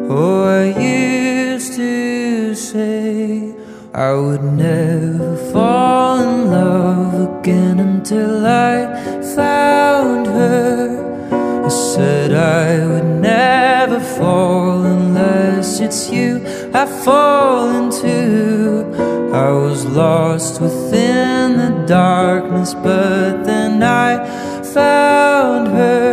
Oh, I used to say I would never fall in love again until I found her. I said I would never fall unless it's you I fall into. I was lost within the darkness, but then I found her.